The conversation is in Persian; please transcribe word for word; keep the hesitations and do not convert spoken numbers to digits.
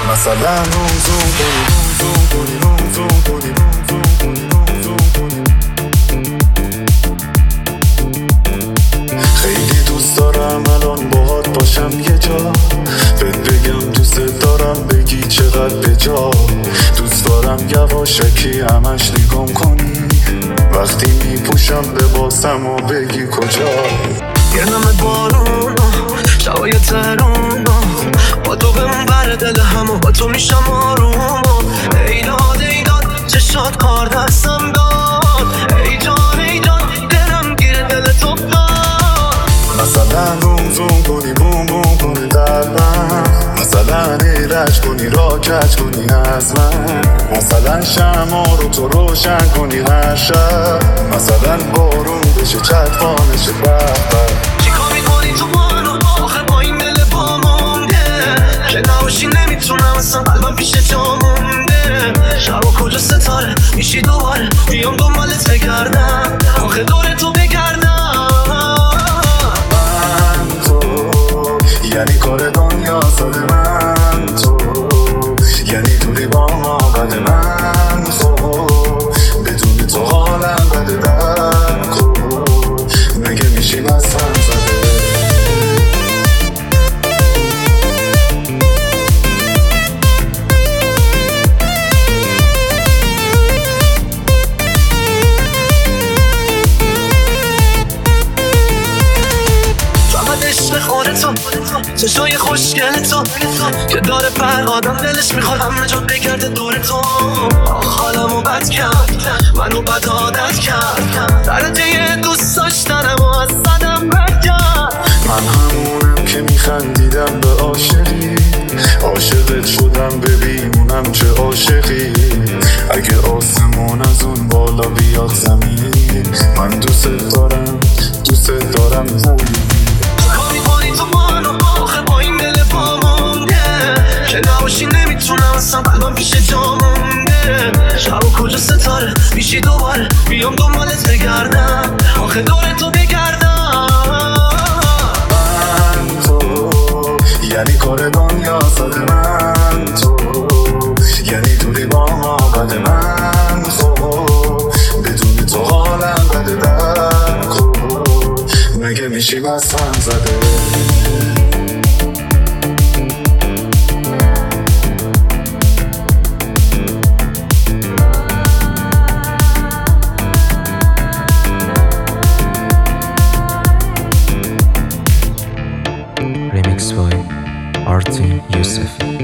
مثلا روم زوم کنی روم زوم کنی روم زوم کنی روم زوم کنی روم زوم کنی. خیلی دوست دارم الان باهات باشم یه جا، بهت بگم دوست دارم بگی چقدر بجا. دوست دارم یواشکی همش نگام کنی وقتی میپوشم لباسم و بگی کجا. گرمت بارون شبای ترون با تو بمون بر دل همو با تو میشم آروم. ایداد ایداد چشات کار دستم داد، ای جان ای جان دلم گیر دل تو داد. مثلا روم زوم کنی بوم بوم کنی قلبم، مثلا ایرج کنی را کج کنی از من، مثلا شمع رو تو روشن کنی هر شب، مثلا بارون بشه چتفا نشه بخبر. چیکار میکنی تو منو آخه با این دل با مونده که نباشی نمیتونم اصلا قلبم پیش جا مونده. شبا کجا ستاره میشی دوباره بیام دنبالت بگردم آخه دور تو بگردم. من تو یعنی کار دنیا ساده، من تو یعنی دوری با ما بده، من تو بدون تو حالم بده در کن مگه میشیم از هم زده. عشق خودتو چشای خوشگل تو که داره پر آدم دلش میخواد همه جا بگرده دور تو. حالمو بد کرد منو بد عادت کرد درجه دوست داشتنم و از صدم بد کرد. من همونم که میخندیدم به عاشقی، عاشقت شدم ببینونم چه عاشقی. اگه آسمون از اون بالا بیاد زمین من دوست دارم دوست دارم زمین. تو منو آخه با این دل با مونده که نباشی نمیتونم اصلا قلبم پیش جا مونده. شبا کجا ستاره میشی دوباره بیام دنبالت بگردم آخه دور تو بگردم. من تو یعنی کار دنیا ساده، من تو یعنی دوری با ما بده، من تو بدون تو حالم بده در کن مگه میشیم از هم زده. Remix by Artin Yusuf.